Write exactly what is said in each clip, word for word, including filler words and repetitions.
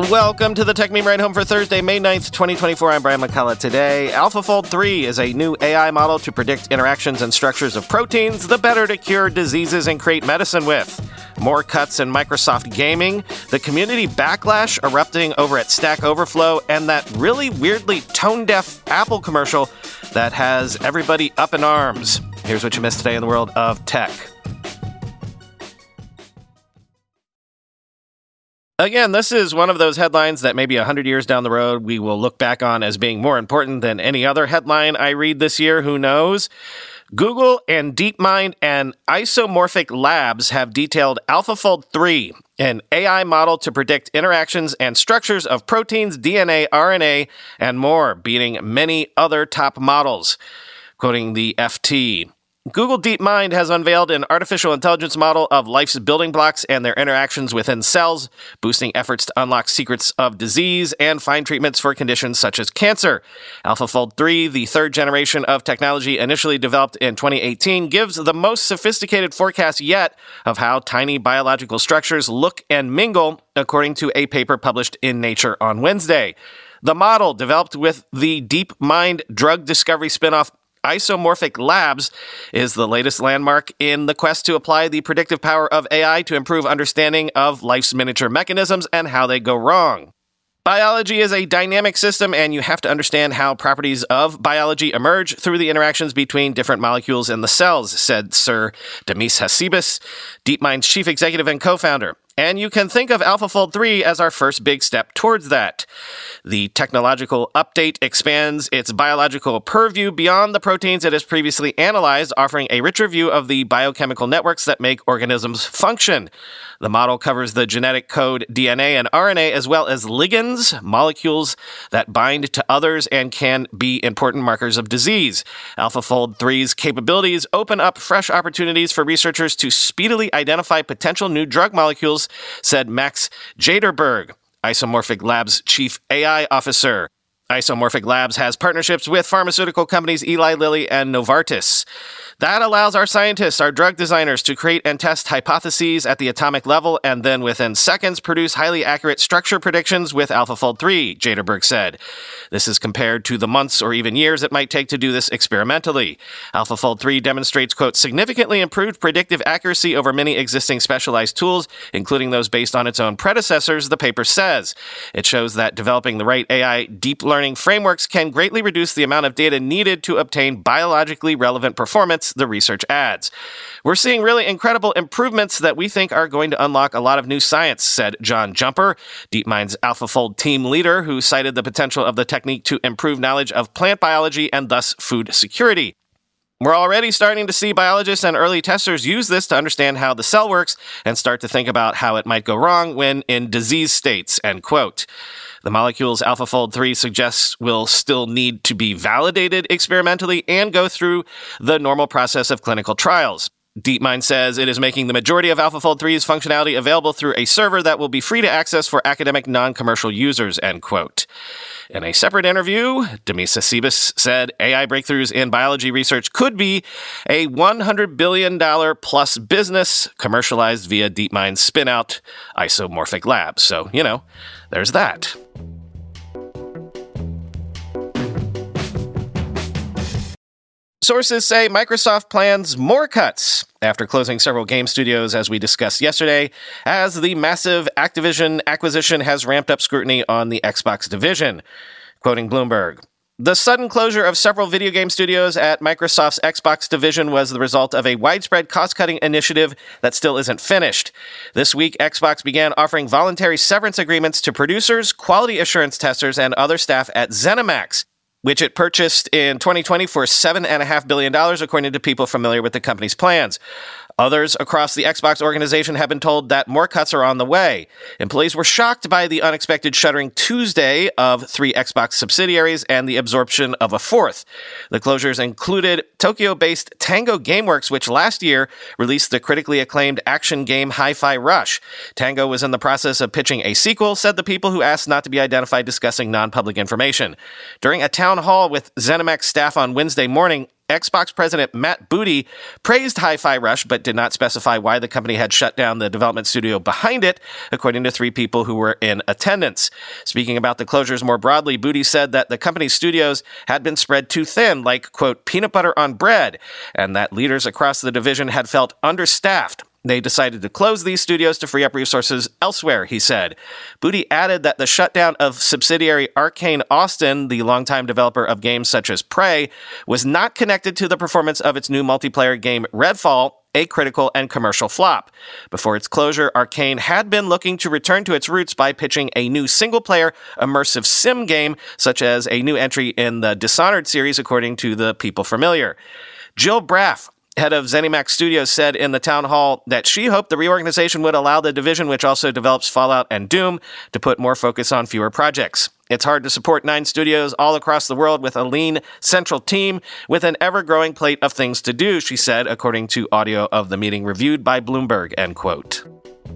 Welcome to the Tech Meme Ride Home for Thursday, May ninth, twenty twenty-four. I'm Brian McCullough. Today, AlphaFold three is a new A I model to predict interactions and structures of proteins, the better to cure diseases and create medicine with. More cuts in Microsoft gaming, the community backlash erupting over at Stack Overflow, and that really weirdly tone-deaf Apple commercial that has everybody up in arms. Here's what you missed today in the world of tech. Again, this is one of those headlines that maybe one hundred years down the road we will look back on as being more important than any other headline I read this year. Who knows? Google and DeepMind and Isomorphic Labs have detailed AlphaFold three, an A I model to predict interactions and structures of proteins, D N A, R N A, and more, beating many other top models. Quoting the F T, Google DeepMind has unveiled an artificial intelligence model of life's building blocks and their interactions within cells, boosting efforts to unlock secrets of disease and find treatments for conditions such as cancer. AlphaFold three, the third generation of technology initially developed in twenty eighteen, gives the most sophisticated forecast yet of how tiny biological structures look and mingle, according to a paper published in Nature on Wednesday. The model, developed with the DeepMind drug discovery spinoff Isomorphic Labs, is the latest landmark in the quest to apply the predictive power of A I to improve understanding of life's miniature mechanisms and how they go wrong. Biology is a dynamic system, and you have to understand how properties of biology emerge through the interactions between different molecules in the cells, said Sir Demis Hassabis, DeepMind's chief executive and co-founder. And you can think of AlphaFold three as our first big step towards that. The technological update expands its biological purview beyond the proteins it has previously analyzed, offering a richer view of the biochemical networks that make organisms function. The model covers the genetic code D N A and R N A, as well as ligands, molecules that bind to others and can be important markers of disease. AlphaFold three's capabilities open up fresh opportunities for researchers to speedily identify potential new drug molecules, said Max Jaderberg, Isomorphic Labs' chief A I officer. Isomorphic Labs has partnerships with pharmaceutical companies Eli Lilly and Novartis. That allows our scientists, our drug designers, to create and test hypotheses at the atomic level and then within seconds produce highly accurate structure predictions with AlphaFold three, Jaderberg said. This is compared to the months or even years it might take to do this experimentally. AlphaFold three demonstrates, quote, significantly improved predictive accuracy over many existing specialized tools, including those based on its own predecessors, the paper says. It shows that developing the right A I deep learning frameworks can greatly reduce the amount of data needed to obtain biologically relevant performance, the research adds. We're seeing really incredible improvements that we think are going to unlock a lot of new science, said John Jumper, DeepMind's AlphaFold team leader, who cited the potential of the technique to improve knowledge of plant biology and thus food security. We're already starting to see biologists and early testers use this to understand how the cell works and start to think about how it might go wrong when in disease states, end quote. The molecules AlphaFold three suggests will still need to be validated experimentally and go through the normal process of clinical trials. DeepMind says it is making the majority of AlphaFold three's functionality available through a server that will be free to access for academic non-commercial users, end quote. In a separate interview, Demis Hassabis said A I breakthroughs in biology research could be a one hundred billion dollars plus business commercialized via DeepMind's spin-out Isomorphic Labs. So, you know, there's that. Sources say Microsoft plans more cuts after closing several game studios, as we discussed yesterday, as the massive Activision acquisition has ramped up scrutiny on the Xbox division. Quoting Bloomberg, the sudden closure of several video game studios at Microsoft's Xbox division was the result of a widespread cost-cutting initiative that still isn't finished. This week, Xbox began offering voluntary severance agreements to producers, quality assurance testers, and other staff at ZeniMax, which it purchased in twenty twenty for seven point five billion dollars, according to people familiar with the company's plans. Others across the Xbox organization have been told that more cuts are on the way. Employees were shocked by the unexpected shuttering Tuesday of three Xbox subsidiaries and the absorption of a fourth. The closures included Tokyo-based Tango Gameworks, which last year released the critically acclaimed action game Hi-Fi Rush. Tango was in the process of pitching a sequel, said the people who asked not to be identified discussing non-public information. During a town hall with ZeniMax staff on Wednesday morning, Xbox president Matt Booty praised Hi-Fi Rush, but did not specify why the company had shut down the development studio behind it, according to three people who were in attendance. Speaking about the closures more broadly, Booty said that the company's studios had been spread too thin, like, quote, peanut butter on bread, and that leaders across the division had felt understaffed. They decided to close these studios to free up resources elsewhere, he said. Booty added that the shutdown of subsidiary Arcane Austin, the longtime developer of games such as Prey, was not connected to the performance of its new multiplayer game Redfall, a critical and commercial flop. Before its closure, Arcane had been looking to return to its roots by pitching a new single-player immersive sim game, such as a new entry in the Dishonored series, according to the People Familiar. Jill Braff, head of ZeniMax Studios, said in the town hall that she hoped the reorganization would allow the division, which also develops Fallout and Doom, to put more focus on fewer projects. It's hard to support nine studios all across the world with a lean central team with an ever-growing plate of things to do, she said, according to audio of the meeting reviewed by Bloomberg, end quote.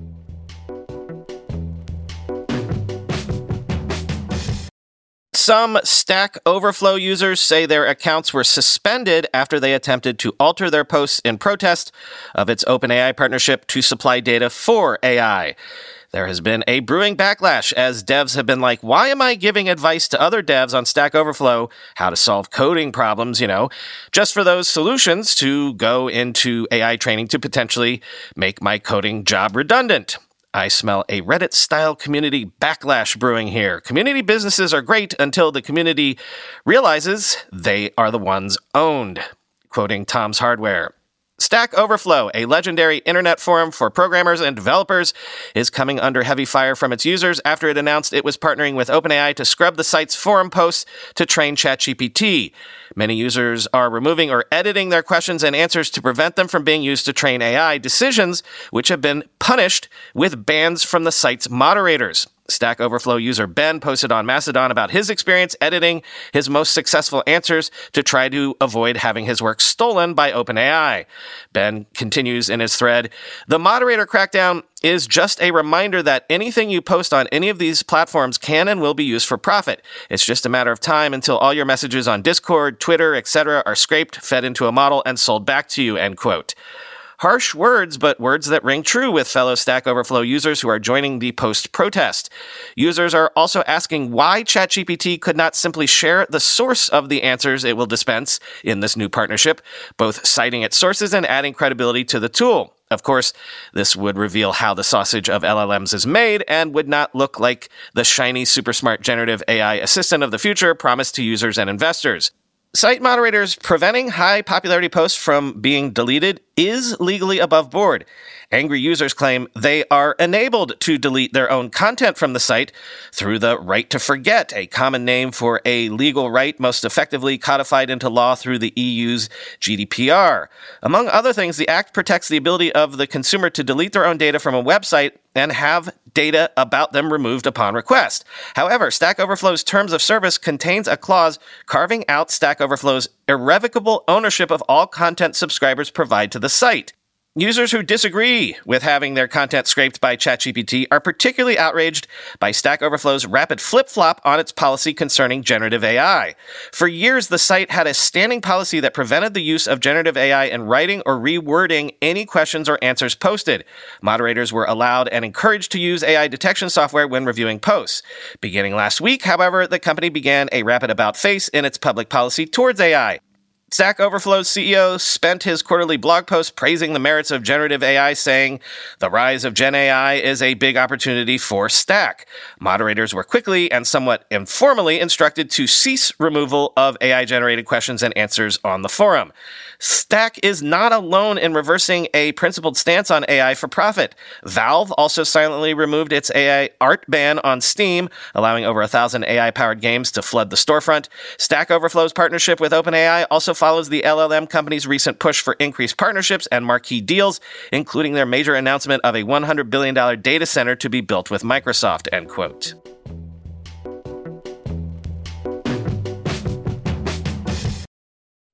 Some Stack Overflow users say their accounts were suspended after they attempted to alter their posts in protest of its OpenAI partnership to supply data for A I. There has been a brewing backlash as devs have been like, why am I giving advice to other devs on Stack Overflow how to solve coding problems, you know, just for those solutions to go into A I training to potentially make my coding job redundant? I smell a Reddit-style community backlash brewing here. Community businesses are great until the community realizes they are the ones owned. Quoting Tom's Hardware. Stack Overflow, a legendary internet forum for programmers and developers, is coming under heavy fire from its users after it announced it was partnering with OpenAI to scrub the site's forum posts to train ChatGPT. Many users are removing or editing their questions and answers to prevent them from being used to train A I decisions, which have been punished with bans from the site's moderators. Stack Overflow user Ben posted on Mastodon about his experience editing his most successful answers to try to avoid having his work stolen by OpenAI. Ben continues in his thread, "The moderator crackdown is just a reminder that anything you post on any of these platforms can and will be used for profit. It's just a matter of time until all your messages on Discord, Twitter, et cetera are scraped, fed into a model, and sold back to you," end quote. Harsh words, but words that ring true with fellow Stack Overflow users who are joining the post-protest. Users are also asking why ChatGPT could not simply share the source of the answers it will dispense in this new partnership, both citing its sources and adding credibility to the tool. Of course, this would reveal how the sausage of L L Ms is made and would not look like the shiny, super smart generative A I assistant of the future promised to users and investors. Site moderators preventing high popularity posts from being deleted is legally above board. Angry users claim they are enabled to delete their own content from the site through the right to forget, a common name for a legal right most effectively codified into law through the E U's G D P R. Among other things, the Act protects the ability of the consumer to delete their own data from a website and have data about them removed upon request. However, Stack Overflow's terms of service contains a clause carving out Stack Overflow's irrevocable ownership of all content subscribers provide to the site. Users who disagree with having their content scraped by ChatGPT are particularly outraged by Stack Overflow's rapid flip-flop on its policy concerning generative A I. For years, the site had a standing policy that prevented the use of generative A I in writing or rewording any questions or answers posted. Moderators were allowed and encouraged to use A I detection software when reviewing posts. Beginning last week, however, the company began a rapid about-face in its public policy towards A I. Stack Overflow's C E O spent his quarterly blog post praising the merits of generative A I, saying, "The rise of Gen A I is a big opportunity for Stack." Moderators were quickly and somewhat informally instructed to cease removal of A I-generated questions and answers on the forum. Stack is not alone in reversing a principled stance on A I for profit. Valve also silently removed its A I art ban on Steam, allowing over a thousand A I-powered games to flood the storefront. Stack Overflow's partnership with OpenAI also follows the L L M company's recent push for increased partnerships and marquee deals, including their major announcement of a one hundred billion dollars data center to be built with Microsoft, end quote.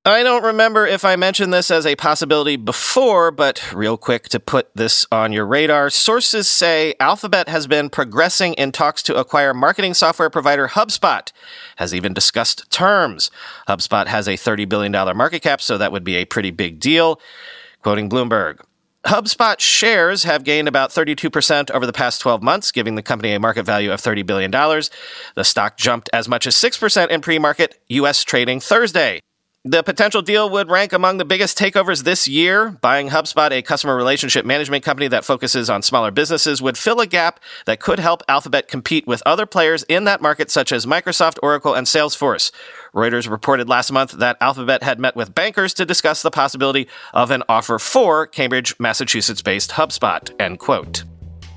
I don't remember if I mentioned this as a possibility before, but real quick to put this on your radar, sources say Alphabet has been progressing in talks to acquire marketing software provider HubSpot, has even discussed terms. HubSpot has a thirty billion dollars market cap, so that would be a pretty big deal. Quoting Bloomberg, HubSpot shares have gained about thirty-two percent over the past twelve months, giving the company a market value of thirty billion dollars. The stock jumped as much as six percent in pre-market U S trading Thursday. The potential deal would rank among the biggest takeovers this year. Buying HubSpot, a customer relationship management company that focuses on smaller businesses, would fill a gap that could help Alphabet compete with other players in that market, such as Microsoft, Oracle, and Salesforce. Reuters reported last month that Alphabet had met with bankers to discuss the possibility of an offer for Cambridge, Massachusetts-based HubSpot, end quote.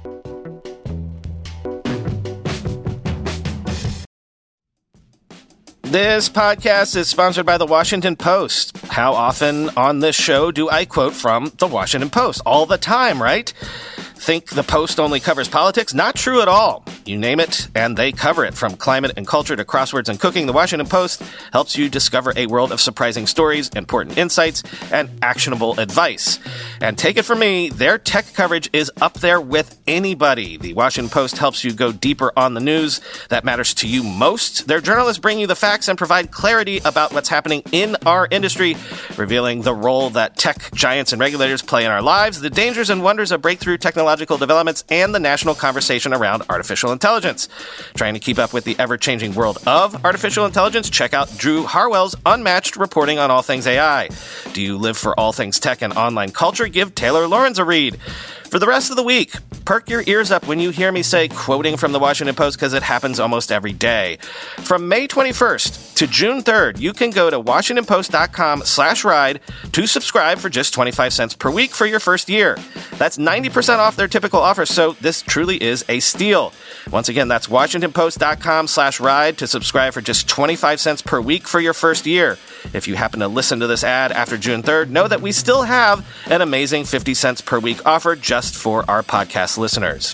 This podcast is sponsored by The Washington Post. How often on this show do I quote from The Washington Post? All the time, right? Think the Post only covers politics? Not true at all. You name it, and they cover it. From climate and culture to crosswords and cooking, The Washington Post helps you discover a world of surprising stories, important insights, and actionable advice. And take it from me, their tech coverage is up there with anybody. The Washington Post helps you go deeper on the news that matters to you most. Their journalists bring you the facts and provide clarity about what's happening in our industry, revealing the role that tech giants and regulators play in our lives, the dangers and wonders of breakthrough technological developments, and the national conversation around artificial intelligence. Trying to keep up with the ever-changing world of artificial intelligence? Check out Drew Harwell's unmatched reporting on all things A I. Do you live for all things tech and online culture? Give Taylor Lawrence a read. For the rest of the week, perk your ears up when you hear me say quoting from the Washington Post, because it happens almost every day. From May twenty-first to June third, you can go to washingtonpost.com slash ride to subscribe for just twenty-five cents per week for your first year. That's ninety percent off their typical offer, so this truly is a steal. Once again, that's washingtonpost.com slash ride to subscribe for just twenty-five cents per week for your first year. If you happen to listen to this ad after June third, know that we still have an amazing fifty cents per week offer just for our podcast listeners.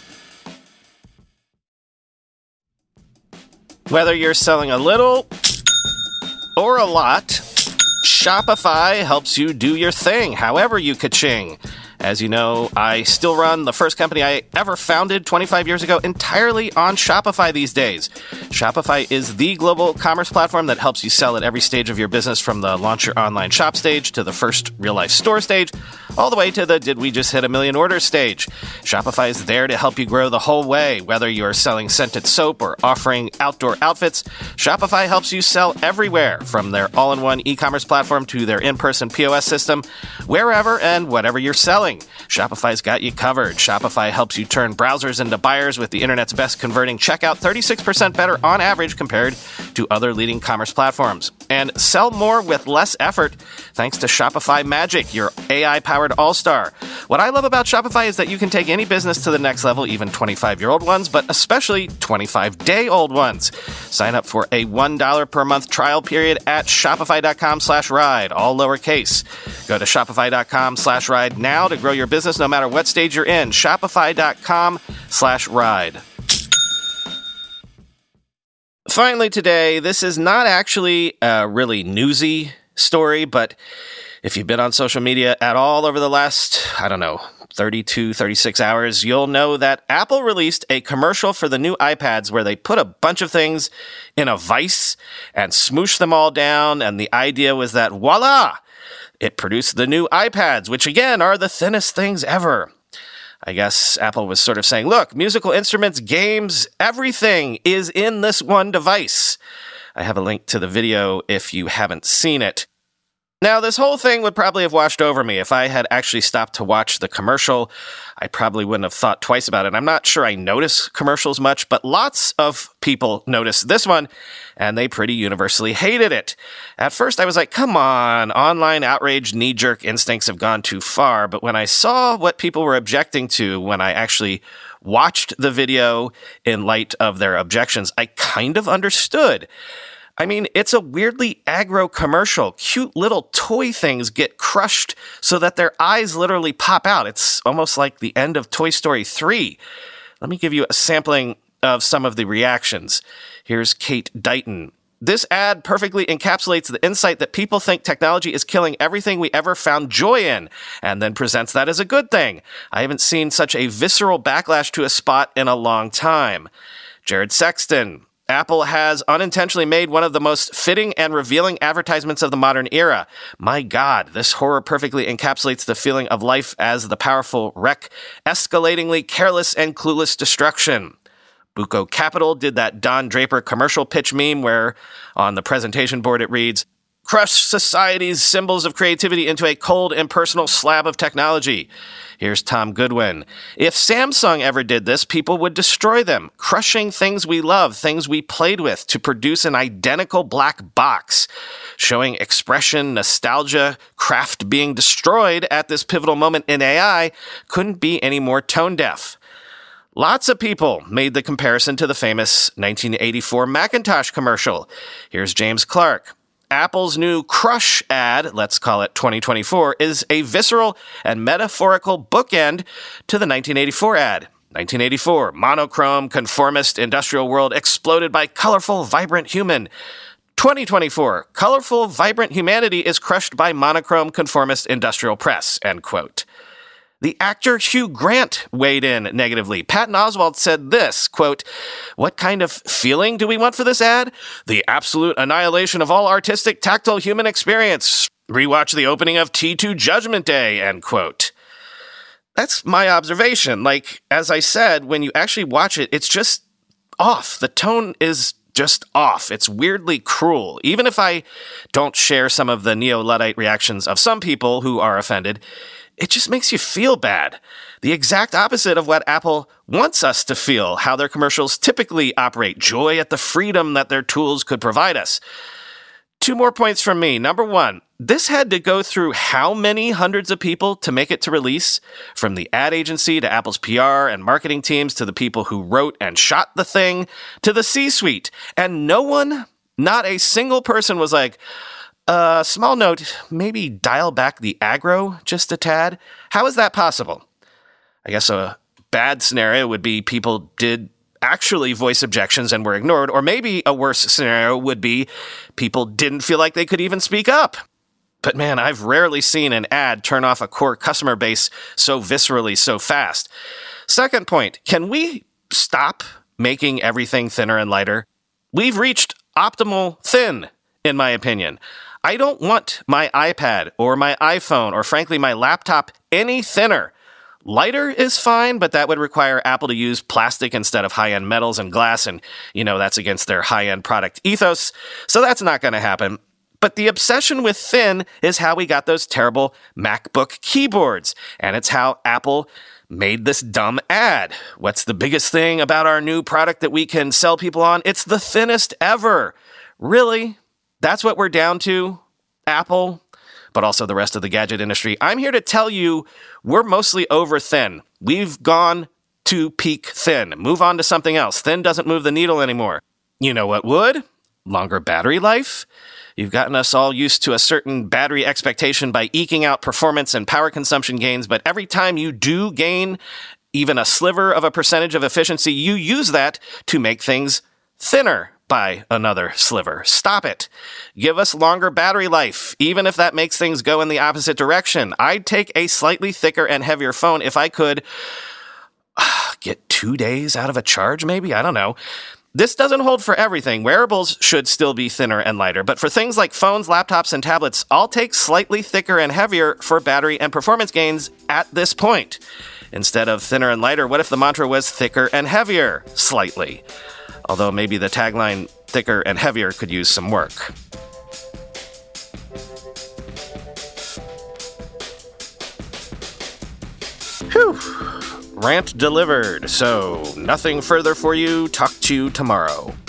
Whether you're selling a little or a lot, Shopify helps you do your thing, however you ka-ching. As you know, I still run the first company I ever founded twenty-five years ago entirely on Shopify these days. Shopify is the global commerce platform that helps you sell at every stage of your business, from the launch your online shop stage to the first real-life store stage, all the way to the did we just hit a million orders stage. Shopify is there to help you grow the whole way. Whether you're selling scented soap or offering outdoor outfits, Shopify helps you sell everywhere, from their all-in-one e-commerce platform to their in-person P O S system, wherever and whatever you're selling. Shopify's got you covered. Shopify helps you turn browsers into buyers with the internet's best converting checkout, thirty-six percent better on average compared to other leading commerce platforms. And sell more with less effort thanks to Shopify Magic, your A I-powered all-star. What I love about Shopify is that you can take any business to the next level, even twenty-five-year-old ones, but especially twenty-five-day-old ones. Sign up for a one dollar per month trial period at shopify.com slash ride, all lowercase. Go to shopify.com slash ride now to grow your business no matter what stage you're in. Shopify.com slash ride. Finally today, this is not actually a really newsy story, but if you've been on social media at all over the last, I don't know, thirty-two, thirty-six hours, you'll know that Apple released a commercial for the new iPads where they put a bunch of things in a vise and smooshed them all down, and the idea was that, voila! It produced the new iPads, which again are the thinnest things ever. I guess Apple was sort of saying, look, musical instruments, games, everything is in this one device. I have a link to the video if you haven't seen it. Now, this whole thing would probably have washed over me. If I had actually stopped to watch the commercial, I probably wouldn't have thought twice about it. I'm not sure I notice commercials much, but lots of people noticed this one, and they pretty universally hated it. At first, I was like, come on, online outrage, knee-jerk instincts have gone too far. But when I saw what people were objecting to, when I actually watched the video in light of their objections, I kind of understood. I mean, it's a weirdly aggro commercial. Cute little toy things get crushed so that their eyes literally pop out. It's almost like the end of Toy Story three. Let me give you a sampling of some of the reactions. Here's Kate Dighton. This ad perfectly encapsulates the insight that people think technology is killing everything we ever found joy in, and then presents that as a good thing. I haven't seen such a visceral backlash to a spot in a long time. Jared Sexton. Apple has unintentionally made one of the most fitting and revealing advertisements of the modern era. My God, this horror perfectly encapsulates the feeling of life as the powerful wreck, escalatingly careless and clueless destruction. Buco Capital did that Don Draper commercial pitch meme where on the presentation board it reads, "Crush society's symbols of creativity into a cold, impersonal slab of technology." Here's Tom Goodwin. If Samsung ever did this, people would destroy them, crushing things we love, things we played with, to produce an identical black box, showing expression, nostalgia, craft being destroyed at this pivotal moment in A I couldn't be any more tone-deaf. Lots of people made the comparison to the famous nineteen eighty-four Macintosh commercial. Here's James Clark. Apple's new Crush ad, let's call it twenty twenty-four, is a visceral and metaphorical bookend to the nineteen eighty-four ad. nineteen eighty-four, monochrome, conformist industrial world exploded by colorful, vibrant human. twenty twenty-four, colorful, vibrant humanity is crushed by monochrome, conformist industrial press, end quote. The actor Hugh Grant weighed in negatively. Patton Oswalt said this, quote, "What kind of feeling do we want for this ad? The absolute annihilation of all artistic, tactile human experience. Rewatch the opening of T two Judgment Day," end quote. That's my observation. Like, as I said, when you actually watch it, it's just off. The tone is just off. It's weirdly cruel. Even if I don't share some of the neo-Luddite reactions of some people who are offended, it just makes you feel bad. The exact opposite of what Apple wants us to feel, how their commercials typically operate, joy at the freedom that their tools could provide us. Two more points from me. Number one, this had to go through how many hundreds of people to make it to release? From the ad agency to Apple's P R and marketing teams to the people who wrote and shot the thing to the C-suite. And no one, not a single person was like, Uh, small note, maybe dial back the aggro just a tad. How is that possible? I guess a bad scenario would be people did actually voice objections and were ignored, or maybe a worse scenario would be people didn't feel like they could even speak up. But man, I've rarely seen an ad turn off a core customer base so viscerally, so fast. Second point, can we stop making everything thinner and lighter? We've reached optimal thin, in my opinion. I don't want my iPad or my iPhone or frankly my laptop any thinner. Lighter is fine, but that would require Apple to use plastic instead of high-end metals and glass, and, you know, that's against their high-end product ethos, so that's not going to happen. But the obsession with thin is how we got those terrible MacBook keyboards, and it's how Apple made this dumb ad. What's the biggest thing about our new product that we can sell people on? It's the thinnest ever. Really? That's what we're down to, Apple, but also the rest of the gadget industry. I'm here to tell you we're mostly over thin. We've gone to peak thin. Move on to something else. Thin doesn't move the needle anymore. You know what would? Longer battery life. You've gotten us all used to a certain battery expectation by eking out performance and power consumption gains, but every time you do gain even a sliver of a percentage of efficiency, you use that to make things thinner by another sliver. Stop it. Give us longer battery life, even if that makes things go in the opposite direction. I'd take a slightly thicker and heavier phone if I could uh, get two days out of a charge, maybe? I don't know. This doesn't hold for everything. Wearables should still be thinner and lighter, but for things like phones, laptops, and tablets, I'll take slightly thicker and heavier for battery and performance gains at this point. Instead of thinner and lighter, what if the mantra was thicker and heavier slightly? Although maybe the tagline, thicker and heavier, could use some work. Whew. Rant delivered. So, nothing further for you. Talk to you tomorrow.